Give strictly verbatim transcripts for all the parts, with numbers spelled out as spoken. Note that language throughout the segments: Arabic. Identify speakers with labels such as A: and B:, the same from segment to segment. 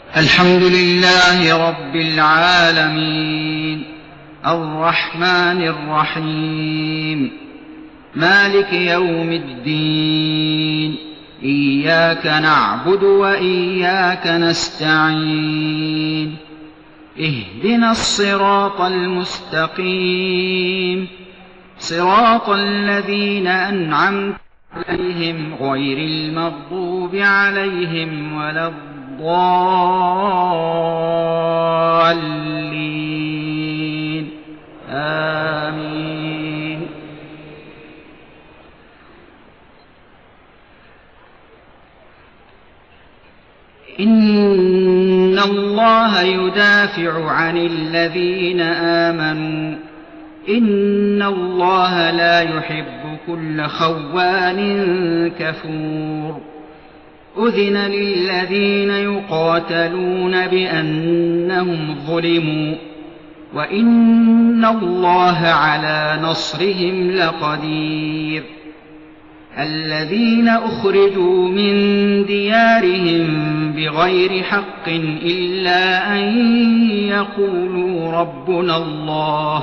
A: الحمد لله رب العالمين الرحمن الرحيم مالك يوم الدين إياك نعبد وإياك نستعين اهدنا الصراط المستقيم صراط الذين أنعمت عليهم غير المغضوب عليهم ولا الضالين آمين. إن الله يدافع عن الذين آمنوا إن الله لا يحب كل خوان كفور. أذن للذين يقاتلون بأنهم ظلموا وإن الله على نصرهم لقدير. الذين أخرجوا من ديارهم بغير حق إلا أن يقولوا ربنا الله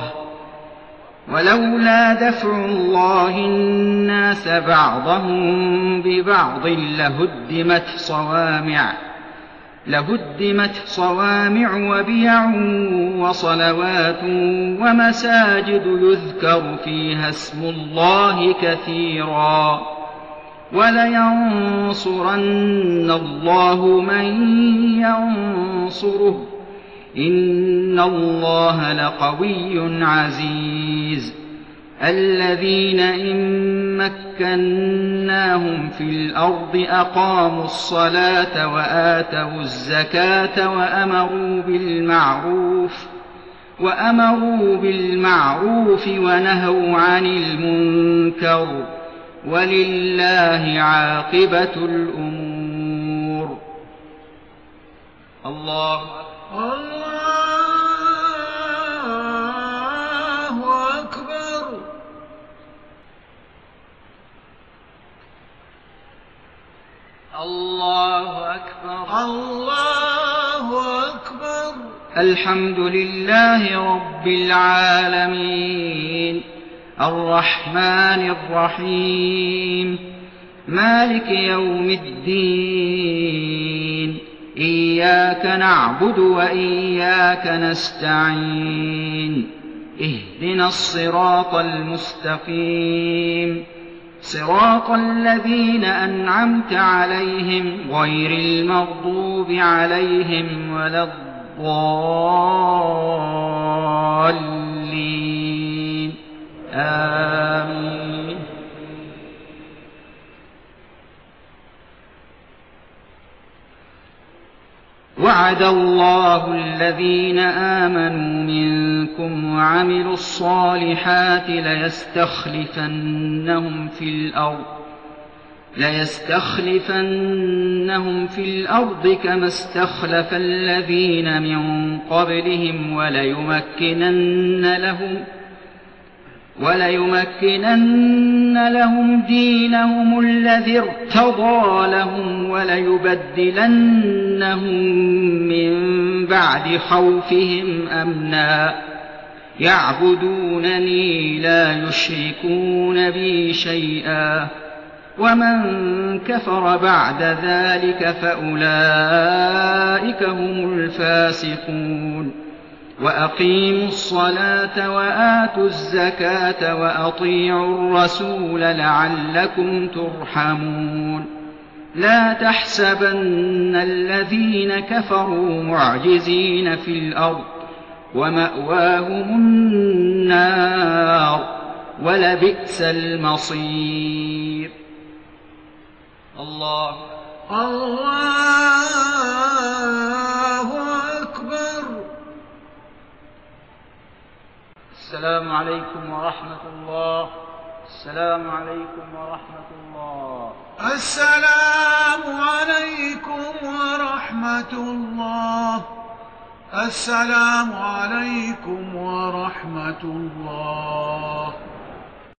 A: ولولا دفع الله الناس بعضهم ببعض لهدمت صوامع لهدمت صوامع وبيع وصلوات ومساجد يذكر فيها اسم الله كثيرا ولينصرن الله من ينصره إن الله لقوي عزيز. الذين إن مكناهم في الأرض أقاموا الصلاة وآتوا الزكاة وأمروا بالمعروف وأمروا بالمعروف ونهوا عن المنكر ولله عاقبة الأمور. الله
B: الله أكبر.
A: الله أكبر.
B: الله أكبر.
A: الحمد لله رب العالمين الرحمن الرحيم مالك يوم الدين إياك نعبد وإياك نستعين اهدنا الصراط المستقيم صراط الذين أنعمت عليهم غير المغضوب عليهم ولا الضالين آمين. وعد الله الذين آمنوا منكم وعملوا الصالحات ليستخلفنهم في الأرض ليستخلفنهم في الأرض كما استخلف الذين من قبلهم وليمكنن لهم وليمكنن لهم دينهم الذي ارتضى لهم وليبدلنهم من بعد خوفهم أمنا يعبدونني لا يشركون بي شيئا ومن كفر بعد ذلك فأولئك هم الفاسقون. وأقيموا الصلاة وآتوا الزكاة وأطيعوا الرسول لعلكم ترحمون. لا تحسبن الذين كفروا معجزين في الأرض ومأواهم النار ولبئس المصير. الله
B: الله أكبر.
A: السلام عليكم ورحمة الله. السلام عليكم ورحمة الله.
B: السلام عليكم ورحمة الله. السلام عليكم ورحمة الله.